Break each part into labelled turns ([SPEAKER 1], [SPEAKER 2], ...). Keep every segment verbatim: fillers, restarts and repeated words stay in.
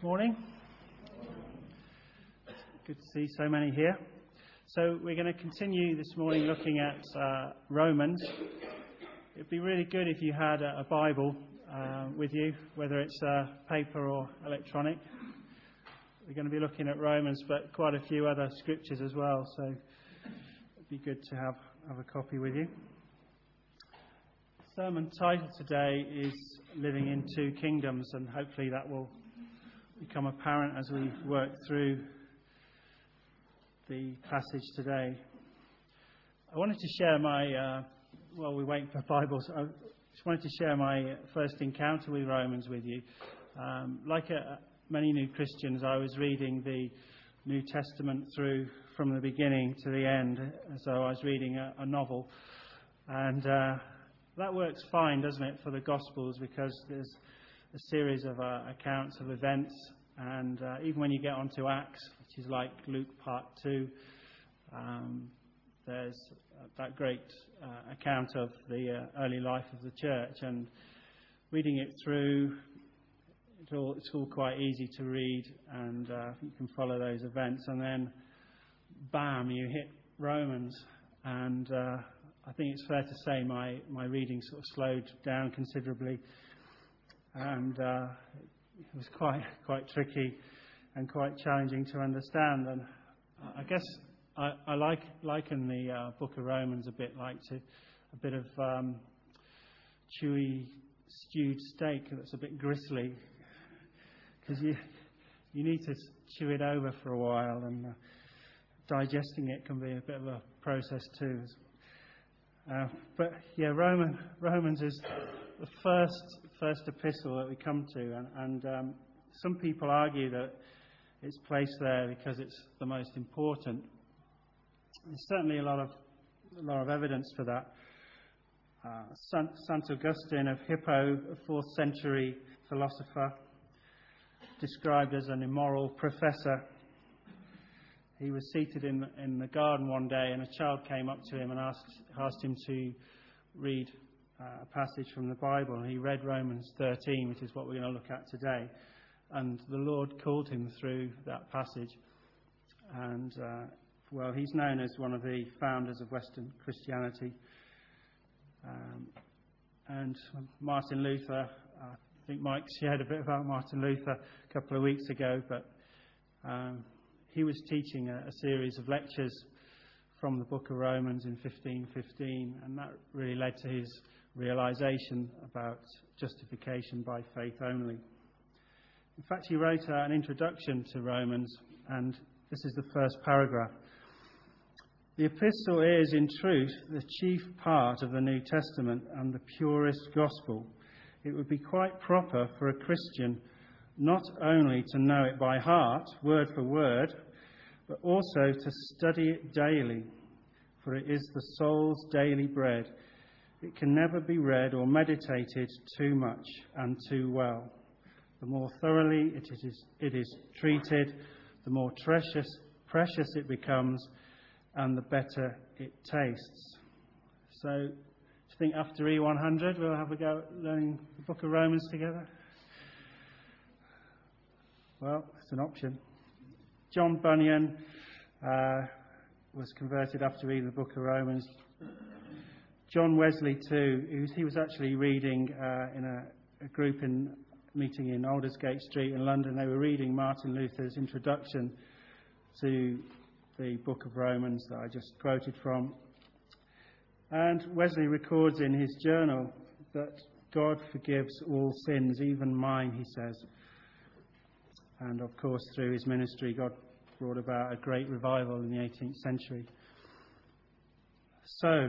[SPEAKER 1] Morning. Good to see so many here. So we're going to continue this morning looking at uh, Romans. It'd be really good if you had a, a Bible uh, with you, whether it's uh, paper or electronic. We're going to be looking at Romans, but quite a few other scriptures as well, so it'd be good to have, have a copy with you. The sermon title today is Living in Two Kingdoms, and hopefully that will become apparent as we work through the passage today. I wanted to share my, uh, while we wait for Bibles, I just wanted to share my first encounter with Romans with you. Um, like uh, many new Christians, I was reading the New Testament through from the beginning to the end, so I was reading a, a novel, and uh, that works fine, doesn't it, for the Gospels, because there's a series of uh, accounts of events, and uh, even when you get onto Acts, which is like Luke part two, um, there's uh, that great uh, account of the uh, early life of the church, and reading it through, it all, it's all quite easy to read, and uh, you can follow those events, and then bam, you hit Romans, and uh, I think it's fair to say my, my reading sort of slowed down considerably. And uh, it was quite quite tricky and quite challenging to understand. And I guess I, I like liken the uh, Book of Romans a bit like to a bit of um, chewy stewed steak that's a bit gristly, because you you need to chew it over for a while, and uh, digesting it can be a bit of a process too. Uh, but yeah, Roman, Romans is the first first epistle that we come to, and, and um, some people argue that it's placed there because it's the most important. There's certainly a lot of a lot of evidence for that. Uh, Saint, Saint Augustine of Hippo, a fourth century philosopher, described as an immoral professor. He was seated in in the garden one day, and a child came up to him and asked asked him to read uh, a passage from the Bible. And he read Romans thirteen, which is what we're going to look at today. And the Lord called him through that passage. And uh, well, he's known as one of the founders of Western Christianity. Um, and Martin Luther, I think Mike shared a bit about Martin Luther a couple of weeks ago, but um, he was teaching a, a series of lectures from the book of Romans in fifteen fifteen, and that really led to his realization about justification by faith only. In fact, he wrote uh, an introduction to Romans, and this is the first paragraph. The epistle is, in truth, the chief part of the New Testament and the purest gospel. It would be quite proper for a Christian not only to know it by heart, word for word, but also to study it daily, for it is the soul's daily bread. It can never be read or meditated too much and too well. The more thoroughly it is, it is treated, the more precious, precious it becomes, and the better it tastes. So, do you think after E one hundred we'll have a go at learning the book of Romans together? Well, it's an option. John Bunyan uh, was converted after reading the book of Romans. John Wesley, too, he was, he was actually reading uh, in a, a group in meeting in Aldersgate Street in London. They were reading Martin Luther's introduction to the book of Romans that I just quoted from. And Wesley records in his journal that God forgives all sins, even mine, he says. And, of course, through his ministry, God brought about a great revival in the eighteenth century. So,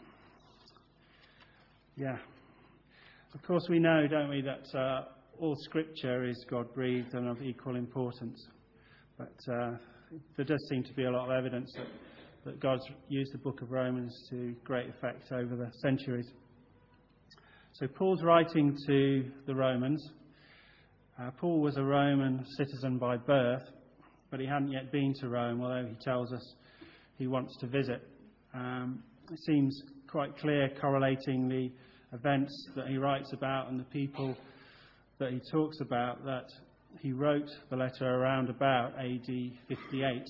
[SPEAKER 1] yeah. Of course, we know, don't we, that uh, all Scripture is God-breathed and of equal importance. But uh, there does seem to be a lot of evidence that, that God's used the book of Romans to great effect over the centuries. So Paul's writing to the Romans. Uh, Paul was a Roman citizen by birth, but he hadn't yet been to Rome, although he tells us he wants to visit. Um, it seems quite clear, correlating the events that he writes about and the people that he talks about, that he wrote the letter around about A D fifty-eight,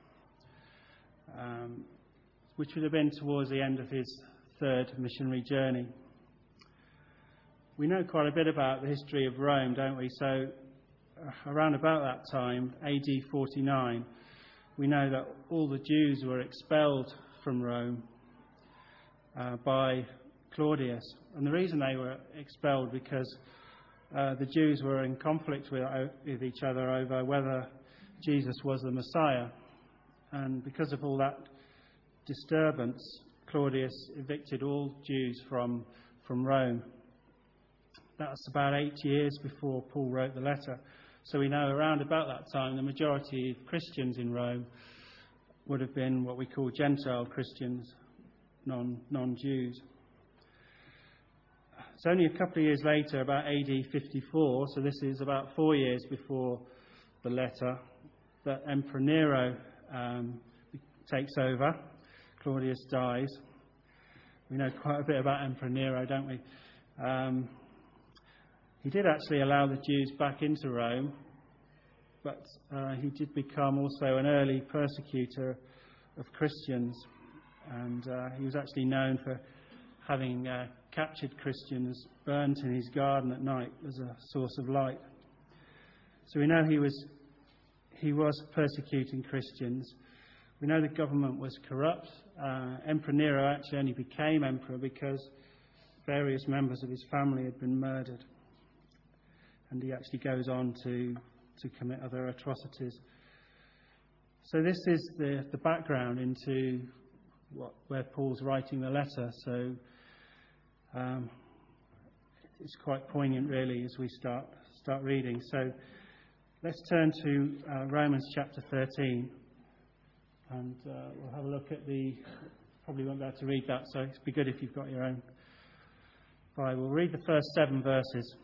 [SPEAKER 1] um, which would have been towards the end of his third missionary journey. We know quite a bit about the history of Rome, don't we? So uh, around about that time, A D forty-nine, we know that all the Jews were expelled from Rome uh, by Claudius. And the reason they were expelled because uh, the Jews were in conflict with, uh, with each other over whether Jesus was the Messiah. And because of all that disturbance, Claudius evicted all Jews from, from Rome. That was about eight years before Paul wrote the letter. So we know around about that time the majority of Christians in Rome would have been what we call Gentile Christians, non, non-Jews. It's only a couple of years later, about A D fifty-four, so this is about four years before the letter, that Emperor Nero um, takes over. Claudius dies. We know quite a bit about Emperor Nero, don't we? Um, he did actually allow the Jews back into Rome, but uh, he did become also an early persecutor of Christians, and uh, he was actually known for having uh, captured Christians burnt in his garden at night as a source of light. So we know he was he was persecuting Christians. We know the government was corrupt. Uh, Emperor Nero actually only became emperor because various members of his family had been murdered. And he actually goes on to, to commit other atrocities. So this is the, the background into what, where Paul's writing the letter. So um, it's quite poignant, really, as we start start reading. So let's turn to uh, Romans chapter thirteen. And uh, we'll have a look at the... Probably won't be able to read that, so it'd be good if you've got your own Bible. We'll read the first seven verses.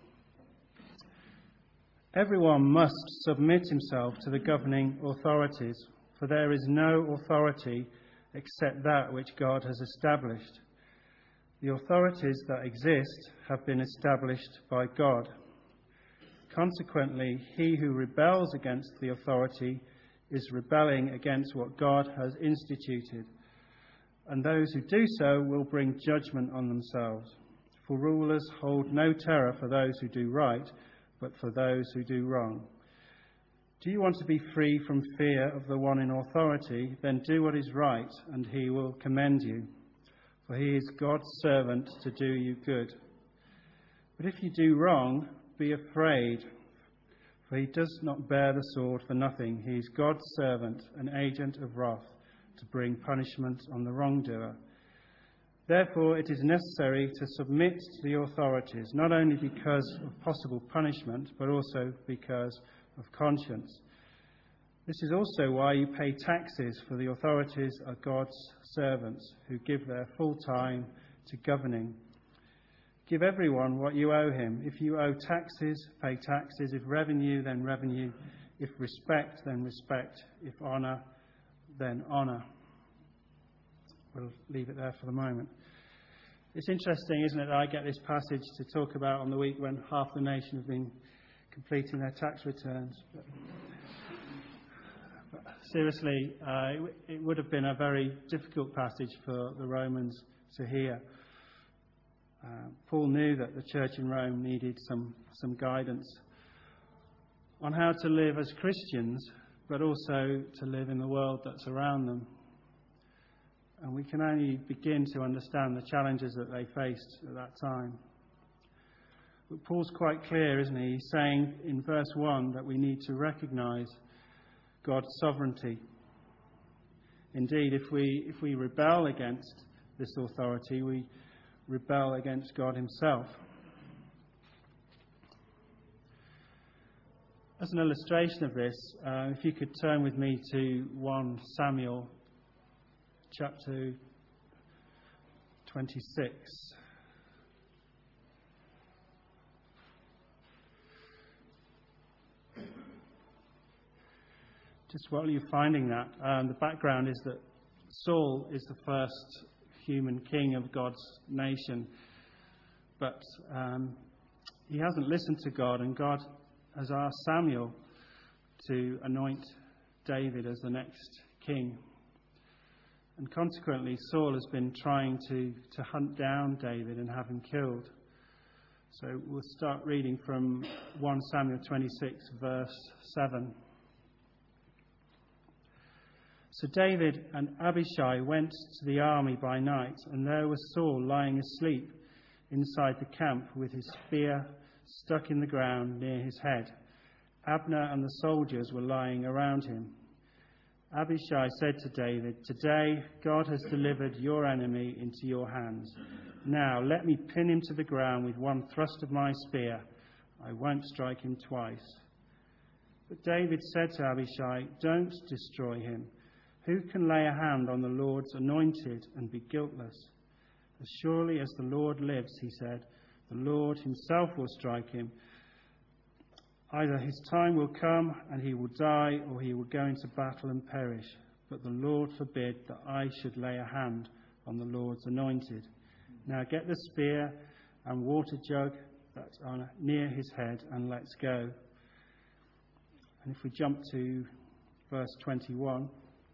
[SPEAKER 1] Everyone must submit himself to the governing authorities, for there is no authority except that which God has established. The authorities that exist have been established by God. Consequently, he who rebels against the authority is rebelling against what God has instituted, and those who do so will bring judgment on themselves. For rulers hold no terror for those who do right, but for those who do wrong. Do you want to be free from fear of the one in authority? Then do what is right, and he will commend you. For he is God's servant to do you good. But if you do wrong, be afraid, for he does not bear the sword for nothing. He is God's servant, an agent of wrath, to bring punishment on the wrongdoer. Therefore, it is necessary to submit to the authorities, not only because of possible punishment, but also because of conscience. This is also why you pay taxes, for the authorities are God's servants who give their full time to governing. Give everyone what you owe him. If you owe taxes, pay taxes. If revenue, then revenue. If respect, then respect. If honour, then honour. We'll leave it there for the moment. It's interesting, isn't it, that I get this passage to talk about on the week when half the nation have been completing their tax returns. But, but seriously, uh, it, w- it would have been a very difficult passage for the Romans to hear. Uh, Paul knew that the church in Rome needed some, some guidance on how to live as Christians, but also to live in the world that's around them. And we can only begin to understand the challenges that they faced at that time. But Paul's quite clear, isn't he? He's saying in verse one that we need to recognise God's sovereignty. Indeed, if we if we rebel against this authority, we rebel against God himself. As an illustration of this, uh, if you could turn with me to First Samuel chapter twenty-six. Just while you're finding that, um, the background is that Saul is the first human king of God's nation, but um, he hasn't listened to God, and God has asked Samuel to anoint David as the next king. And consequently, Saul has been trying to, to hunt down David and have him killed. So we'll start reading from First Samuel twenty-six, verse seven. So David and Abishai went to the army by night, and there was Saul lying asleep inside the camp with his spear stuck in the ground near his head. Abner and the soldiers were lying around him. Abishai said to David, "Today God has delivered your enemy into your hands. Now let me pin him to the ground with one thrust of my spear. I won't strike him twice." But David said to Abishai, "Don't destroy him. Who can lay a hand on the Lord's anointed and be guiltless? As surely as the Lord lives," he said, "the Lord himself will strike him. Either his time will come and he will die, or he will go into battle and perish. But the Lord forbid that I should lay a hand on the Lord's anointed. Now get the spear and water jug that's on near his head, and let's go." And if we jump to verse twenty-one.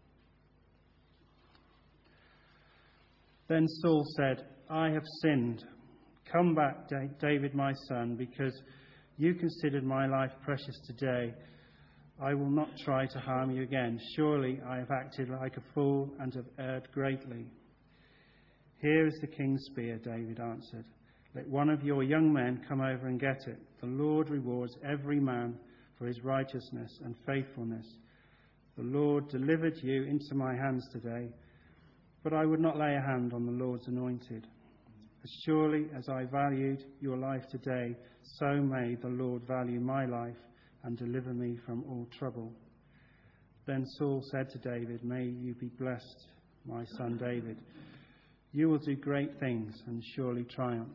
[SPEAKER 1] Then Saul said, "I have sinned. Come back, David, my son, because you considered my life precious today. I will not try to harm you again. Surely I have acted like a fool and have erred greatly." "Here is the king's spear," David answered. "Let one of your young men come over and get it. The Lord rewards every man for his righteousness and faithfulness. The Lord delivered you into my hands today, but I would not lay a hand on the Lord's anointed. As surely as I valued your life today, so may the Lord value my life and deliver me from all trouble." Then Saul said to David, "May you be blessed, my son David. You will do great things and surely triumph."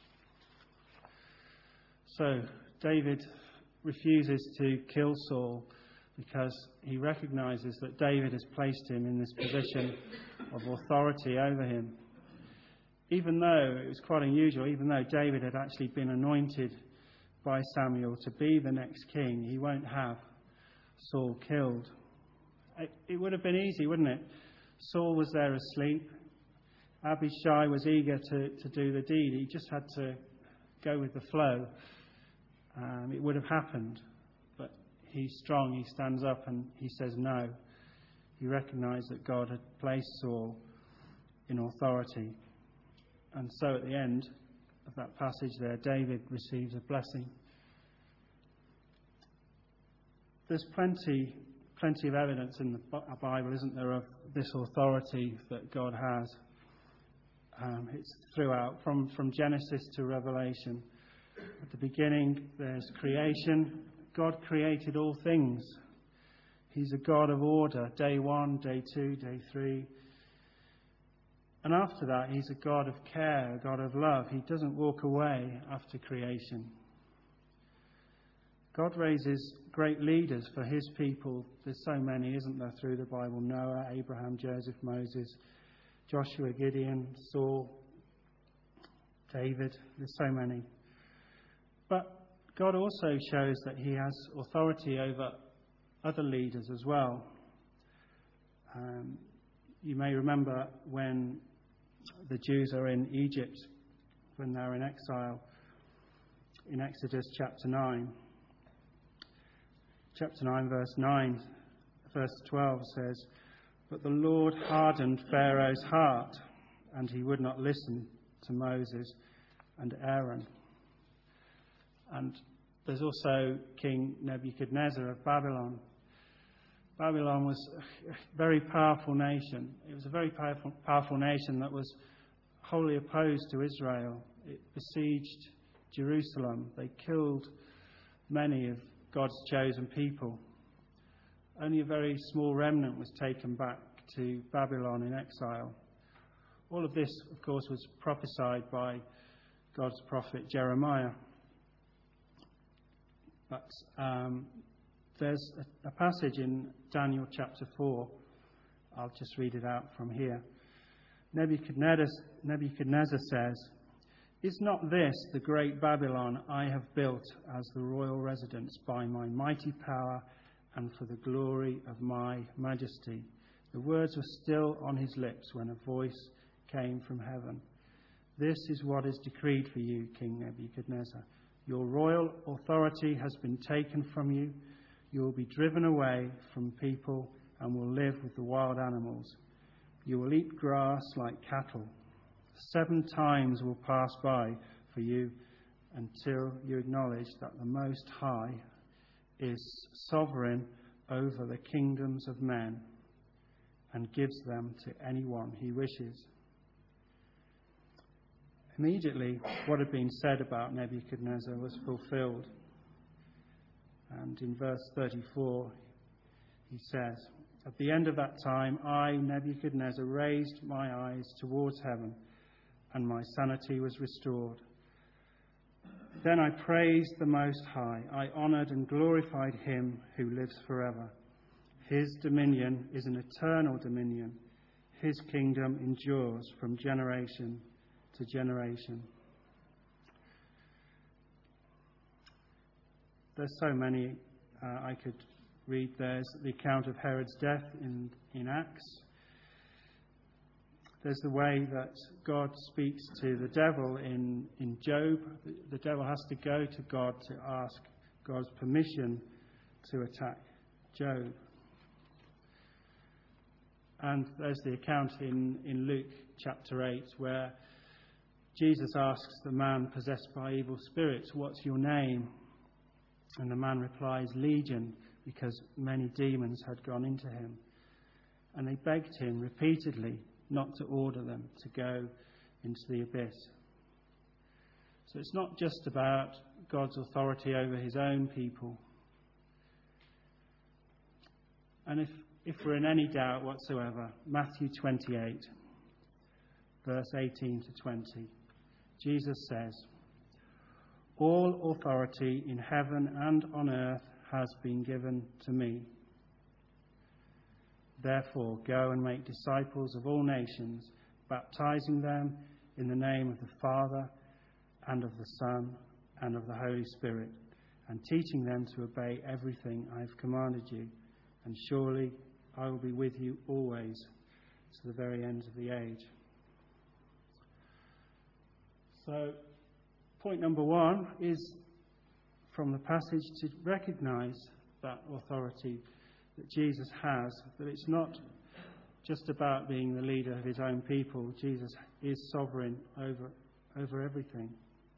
[SPEAKER 1] So David refuses to kill Saul because he recognizes that David has placed him in this position of authority over him. Even though it was quite unusual, even though David had actually been anointed by Samuel to be the next king, he won't have Saul killed. It, it would have been easy, wouldn't it? Saul was there asleep. Abishai was eager to, to do the deed. He just had to go with the flow. Um, it would have happened. But he's strong. He stands up and he says no. He recognized that God had placed Saul in authority. And so at the end of that passage there, David receives a blessing. There's plenty, plenty of evidence in the Bible, isn't there, of this authority that God has. Um, it's throughout, from, from Genesis to Revelation. At the beginning, there's creation. God created all things. He's a God of order, day one, day two, day three. And after that, he's a God of care, a God of love. He doesn't walk away after creation. God raises great leaders for his people. There's so many, isn't there, through the Bible? Noah, Abraham, Joseph, Moses, Joshua, Gideon, Saul, David. There's so many. But God also shows that he has authority over other leaders as well. Um, you may remember when the Jews are in Egypt, when they're in exile, in Exodus chapter nine. Chapter nine, verse nine, verse twelve says, "But the Lord hardened Pharaoh's heart, and he would not listen to Moses and Aaron." And there's also King Nebuchadnezzar of Babylon. Babylon was a very powerful nation. It was a very powerful, powerful nation that was wholly opposed to Israel. It besieged Jerusalem. They killed many of God's chosen people. Only a very small remnant was taken back to Babylon in exile. All of this, of course, was prophesied by God's prophet Jeremiah. But um, there's a, a passage in Daniel chapter four. I'll just read it out from here. Nebuchadnezzar, Nebuchadnezzar says, Is not this the great Babylon I have built as the royal residence by my mighty power and for the glory of my majesty? The words were still on his lips when a voice came from heaven. This is what is decreed for you, King Nebuchadnezzar. Your royal authority has been taken from you. You will be driven away from people and will live with the wild animals. You will eat grass like cattle. Seven times will pass by for you until you acknowledge that the Most High is sovereign over the kingdoms of men and gives them to anyone he wishes. Immediately, what had been said about Nebuchadnezzar was fulfilled. And in verse thirty-four, he says, "At the end of that time, I, Nebuchadnezzar, raised my eyes towards heaven, and my sanity was restored. Then I praised the Most High. I honoured and glorified him who lives forever. His dominion is an eternal dominion. His kingdom endures from generation to generation." There's so many uh, I could read. There's the account of Herod's death in, in Acts. There's the way that God speaks to the devil in, in Job. The, the devil has to go to God to ask God's permission to attack Job. And there's the account in, in Luke chapter eight where Jesus asks the man possessed by evil spirits, "What's your name?" And the man replies, "Legion," because many demons had gone into him. And they begged him repeatedly not to order them to go into the abyss. So it's not just about God's authority over his own people. And if, if we're in any doubt whatsoever, Matthew twenty-eight, verse eighteen to twenty, Jesus says, "All authority in heaven and on earth has been given to me. Therefore, go and make disciples of all nations, baptizing them in the name of the Father and of the Son and of the Holy Spirit, and teaching them to obey everything I have commanded you. And surely I will be with you always to the very end of the age." So, point number one is from the passage to recognise that authority that Jesus has, that it's not just about being the leader of his own people. Jesus is sovereign over, over everything.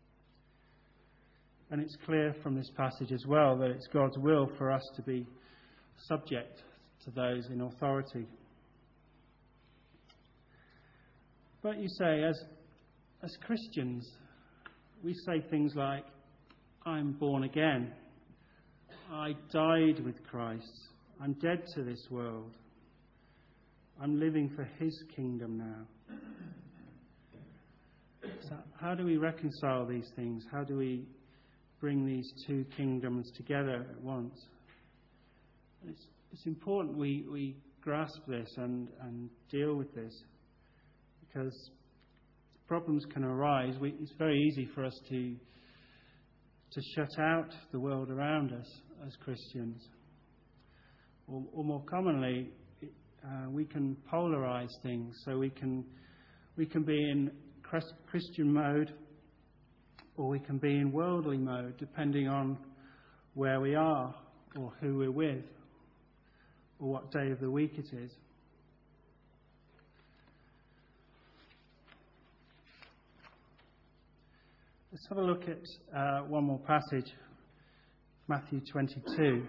[SPEAKER 1] And it's clear from this passage as well that it's God's will for us to be subject to those in authority. But you say, as, as Christians, we say things like, "I'm born again. I died with Christ. I'm dead to this world. I'm living for his kingdom now." So how do we reconcile these things? How do we bring these two kingdoms together at once? It's, it's important we, we grasp this and, and deal with this, because problems can arise. We, it's very easy for us to to shut out the world around us as Christians. Or, or more commonly, uh, we can polarize things. So we can we can be in Christian mode, or we can be in worldly mode, depending on where we are, or who we're with, or what day of the week it is. Let's have a look at uh, one more passage, Matthew twenty-two.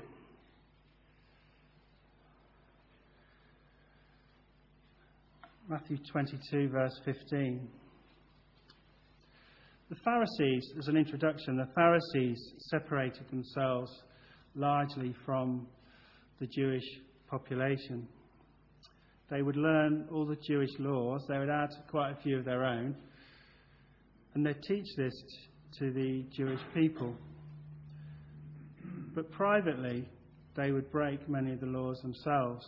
[SPEAKER 1] Matthew twenty-two, verse fifteen. The Pharisees, as an introduction, the Pharisees separated themselves largely from the Jewish population. They would learn all the Jewish laws. They would add quite a few of their own. And they teach this to the Jewish people. But privately, they would break many of the laws themselves.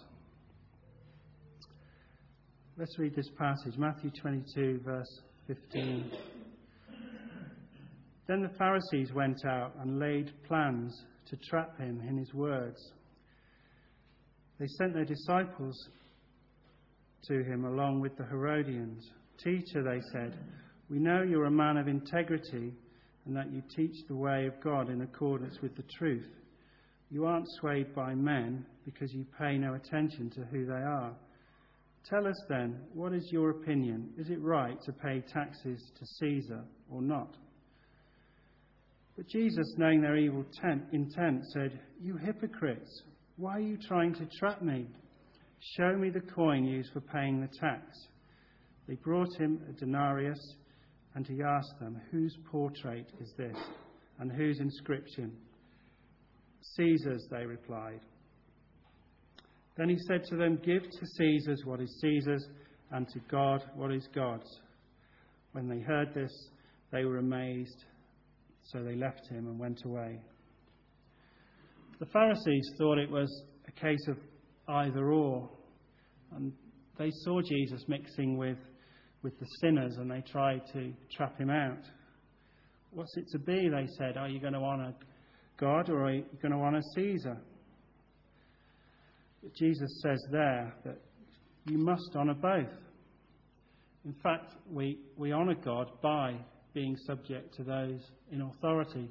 [SPEAKER 1] Let's read this passage, Matthew twenty-two, verse fifteen. Then the Pharisees went out and laid plans to trap him in his words. They sent their disciples to him along with the Herodians. "Teacher," they said, "we know you're a man of integrity and that you teach the way of God in accordance with the truth. You aren't swayed by men because you pay no attention to who they are. Tell us then, what is your opinion? Is it right to pay taxes to Caesar or not?" But Jesus, knowing their evil intent, said, "You hypocrites, why are you trying to trap me? Show me the coin used for paying the tax." They brought him a denarius, and he asked them, "Whose portrait is this, and whose inscription?" "Caesar's," they replied. Then he said to them, "Give to Caesar's what is Caesar's, and to God what is God's." When they heard this, they were amazed, so they left him and went away. The Pharisees thought it was a case of either or, and they saw Jesus mixing with, with the sinners, and they tried to trap him out. "What's it to be?" they said. "Are you going to honour God, or are you going to honour Caesar?" But Jesus says there that you must honour both. In fact, we, we honour God by being subject to those in authority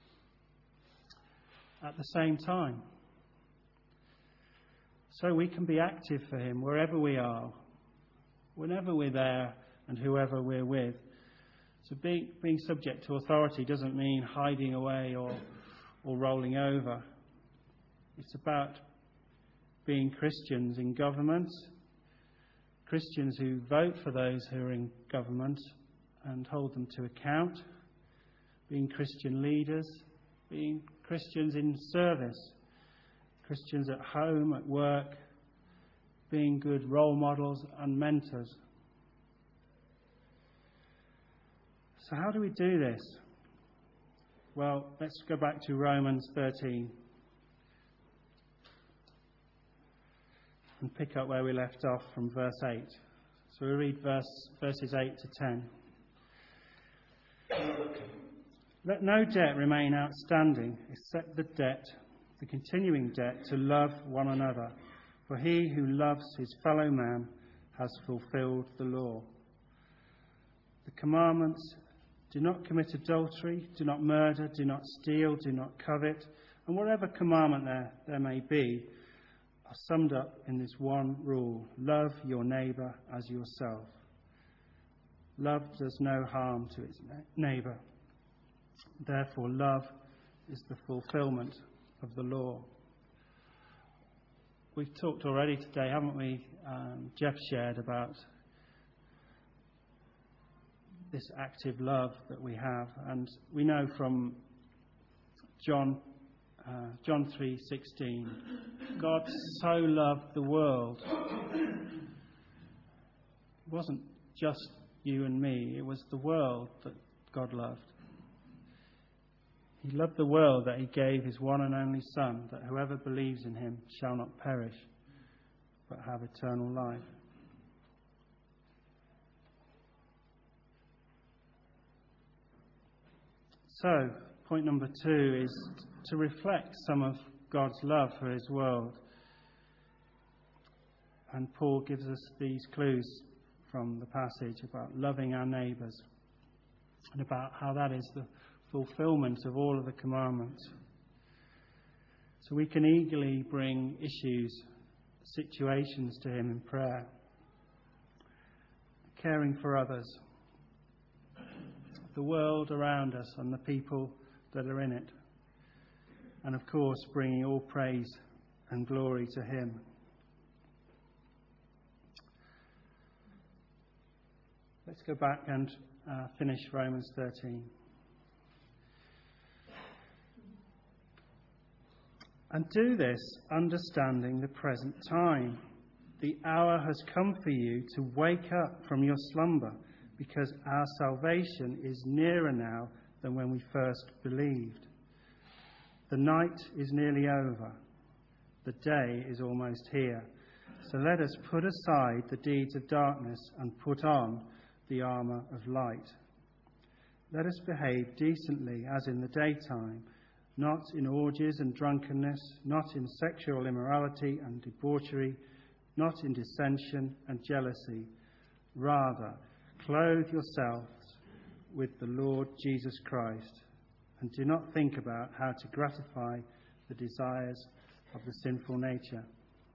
[SPEAKER 1] at the same time. So we can be active for him wherever we are, whenever we're there and whoever we're with. So being, being subject to authority doesn't mean hiding away or, or rolling over. It's about being Christians in government, Christians who vote for those who are in government and hold them to account, being Christian leaders, being Christians in service, Christians at home, at work, being good role models and mentors. So how do we do this? Well, let's go back to Romans thirteen and pick up where we left off from verse eight. So we read verse, verses eight to ten. "Let no debt remain outstanding except the debt, the continuing debt to love one another. For he who loves his fellow man has fulfilled the law. The commandments: do not commit adultery, do not murder, do not steal, do not covet, and whatever commandment there, there may be, are summed up in this one rule: love your neighbour as yourself. Love does no harm to its neighbour. Therefore, love is the fulfilment of the law." We've talked already today, haven't we? Um, Jeff shared about this active love that we have, and we know from John uh, John three sixteen, God so loved the world. It wasn't just you and me; it was the world that God loved. He loved the world that he gave his one and only Son, that whoever believes in him shall not perish, but have eternal life. So, point number two is to reflect some of God's love for his world. And Paul gives us these clues from the passage about loving our neighbours and about how that is the fulfilment of all of the commandments. So we can eagerly bring issues, situations to him in prayer, caring for others, the world around us and the people that are in it, and of course bringing all praise and glory to him. Let's go back and uh, finish Romans thirteen. "And do this, understanding the present time. The hour has come for you to wake up from your slumber, because our salvation is nearer now than when we first believed. The night is nearly over. The day is almost here. So let us put aside the deeds of darkness and put on the armour of light. let us behave decently as in the daytime, not in orgies and drunkenness, not in sexual immorality and debauchery, not in dissension and jealousy. Rather, clothe yourselves with the Lord Jesus Christ, and do not think about how to gratify the desires of the sinful nature.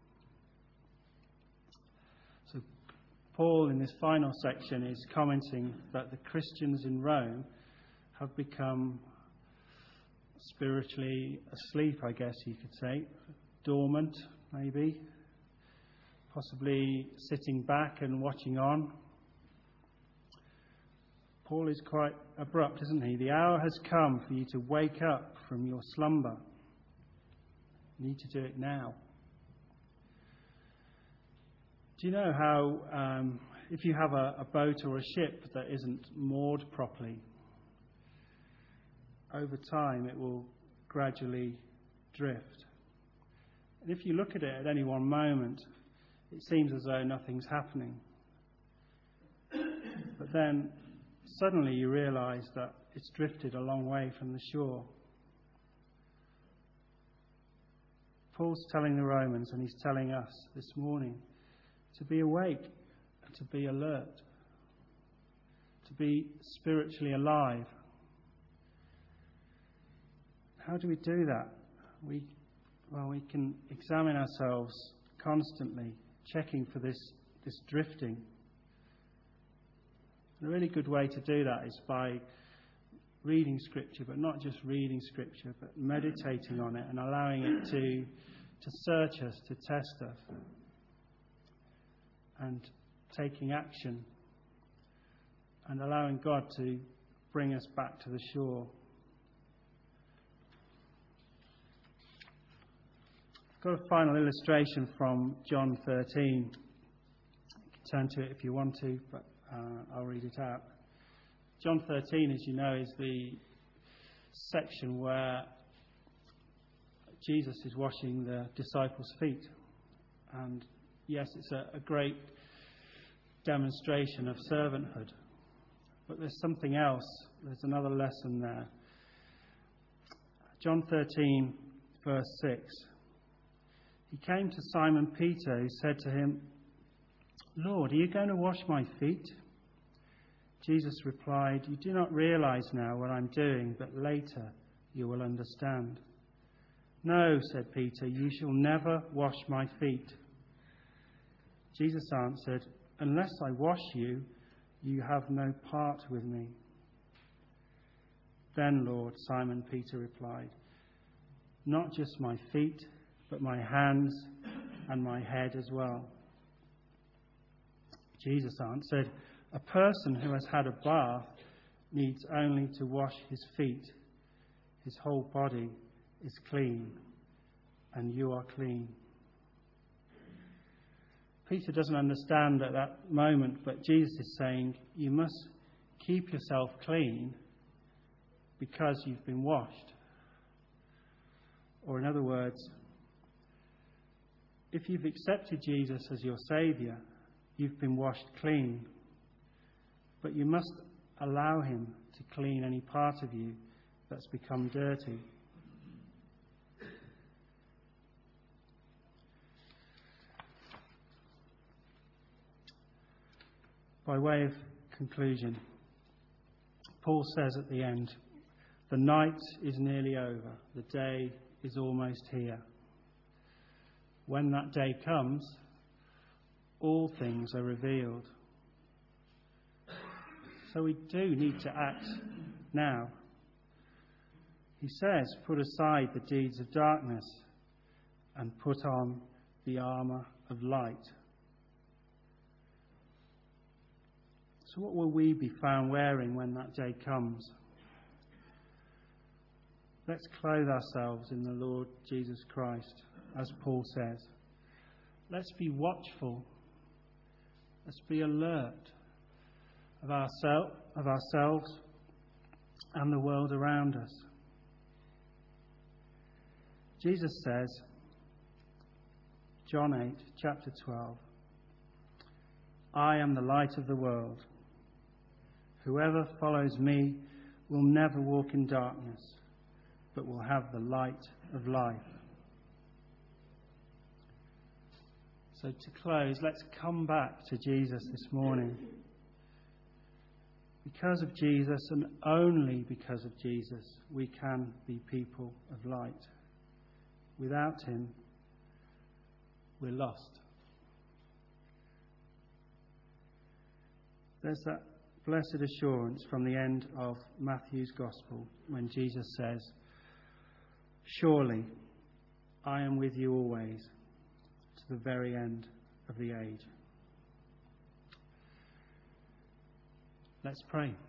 [SPEAKER 1] So Paul, in this final section, is commenting that the Christians in Rome have become spiritually asleep, I guess you could say, dormant, maybe, possibly sitting back and watching on. Paul is quite abrupt, isn't he? The hour has come for you to wake up from your slumber. You need to do it now. Do you know how, um, if you have a, a boat or a ship that isn't moored properly, over time it will gradually drift. And if you look at it at any one moment, it seems as though nothing's happening. But then suddenly you realise that it's drifted a long way from the shore. Paul's telling the Romans, and he's telling us this morning, to be awake and to be alert, to be spiritually alive. How do we do that? We, well, we can examine ourselves constantly, checking for this, this drifting. A really good way to do that is by reading Scripture, but not just reading Scripture, but meditating on it and allowing it to, to search us, to test us, and taking action and allowing God to bring us back to the shore. I've got a final illustration from John thirteen. You can turn to it if you want to, but uh, I'll read it out. John thirteen, as you know, is the section where Jesus is washing the disciples' feet. And yes, it's a, a great demonstration of servanthood. But there's something else. There's another lesson there. John thirteen, verse six. He came to Simon Peter, who said to him, "Lord, are you going to wash my feet?" Jesus replied, "You do not realize now what I'm doing, but later you will understand." "No," said Peter, "you shall never wash my feet." Jesus answered, "Unless I wash you, you have no part with me." "Then, Lord," Simon Peter replied, "not just my feet, but my hands and my head as well." Jesus answered, "A person who has had a bath needs only to wash his feet. His whole body is clean, and you are clean." Peter doesn't understand at that moment, but Jesus is saying, you must keep yourself clean because you've been washed. Or in other words, if you've accepted Jesus as your Saviour, you've been washed clean. But you must allow him to clean any part of you that's become dirty. By way of conclusion, Paul says at the end, the night is nearly over, the day is almost here. When that day comes, all things are revealed. So we do need to act now. He says, put aside the deeds of darkness and put on the armour of light. So what will we be found wearing when that day comes? Let's clothe ourselves in the Lord Jesus Christ, as Paul says. Let's be watchful. Let's be alert of, oursel- of ourselves and the world around us. Jesus says, John eight, chapter twelve, "I am the light of the world. Whoever follows me will never walk in darkness, but will have the light of life. So to close, let's come back to Jesus this morning. Because of Jesus, and only because of Jesus, we can be people of light. Without him, we're lost. There's that blessed assurance from the end of Matthew's Gospel when Jesus says, "Surely I am with you always, to the very end of the age." Let's pray.